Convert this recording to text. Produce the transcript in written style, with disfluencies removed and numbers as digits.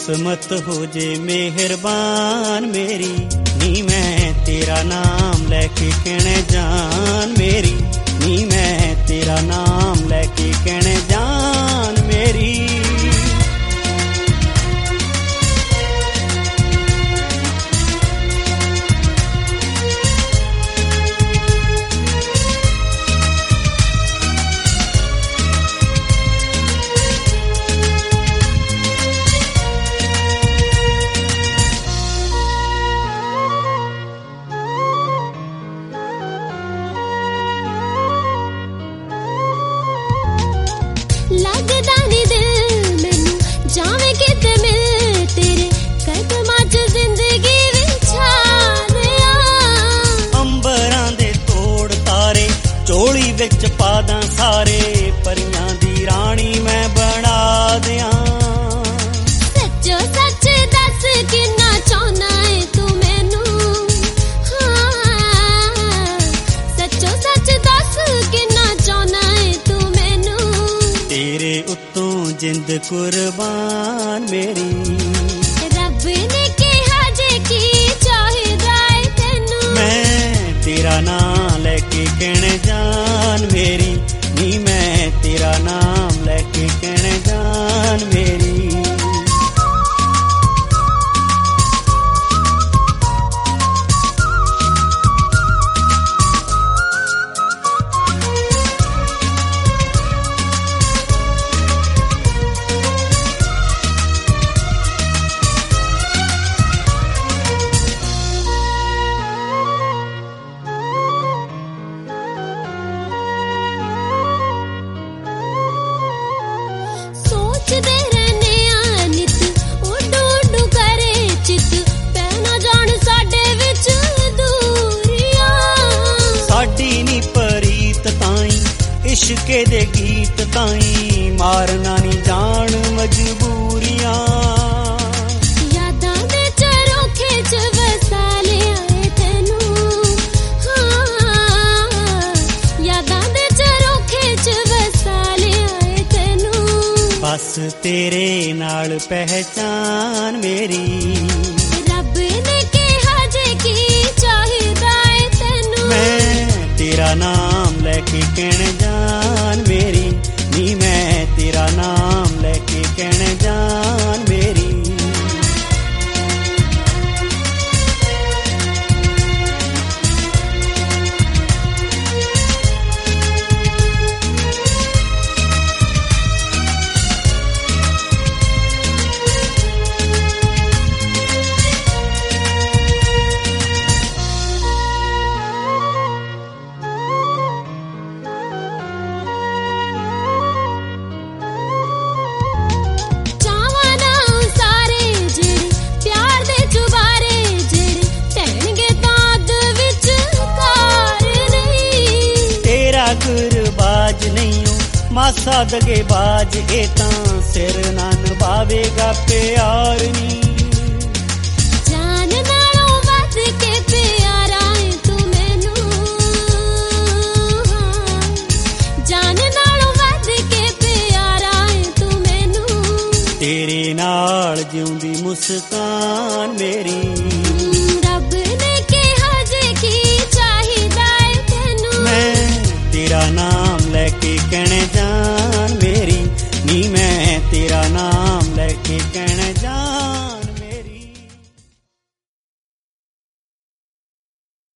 किस्मत हो जे मेहरबान मेरी, नी मैं तेरा नाम लेके कहने जान मेरी, नी मैं तेरा नाम लेके कहने जान मेरी। लगदा नी दिल मैनू जावे किते मिल, तेरे कदमां च जिंदगी विछालिया। अंबरां दे तोड़ तारे चोली विच पादां सारे, परियां दी रानी मैं बना दियां। सच्चो सच दस किन्ना चाहना है तू मैनू, हाँ सच्चो सच दस किन्ना चाहना है तू मैनू। तेरे उत्तों जिंद कुर्बान मेरी, रब ने कहा जे की चाहिदा है तैनू। मैं तेरा नाम लेके कहने जान मेरी, नी मैं तेरा नाम लेके कहने जान मेरी। सोचदे रहने आ नित उड्डू उड्डू करे चित, पैना जान साडे विच दूरियां। साडी नी परीत ताई इश्के दे गीत ताई, मारना नी जान मजबूरियां। यादां दे चरोखे च वसा लिया है तैनू, हाँ यादां दे चरोखे च वसा लिया है तैनू। बस तेरे नाल पहचान मेरी, रब ने कहा जे की चाहिदा है तैनू। मैं तेरा नाम लेके कहने जान मेरी, नी मैं तेरा नाम लेके कहने जान मेरी। चावां ना सारे जेड़े प्यार दे चुबारे, जेड़े टहणगे ताद विच कार नहीं। तेरा गुरबाज नहीं हूं मासा दगे बाज, ए तां सिर ना निभावेगा प्यार नी। जान नालों वध के प्यारा है तू मैनू, जान नालों वध के प्यारा है तू मैनू। तेरे नाल जिउंदी मुस्कान मेरी,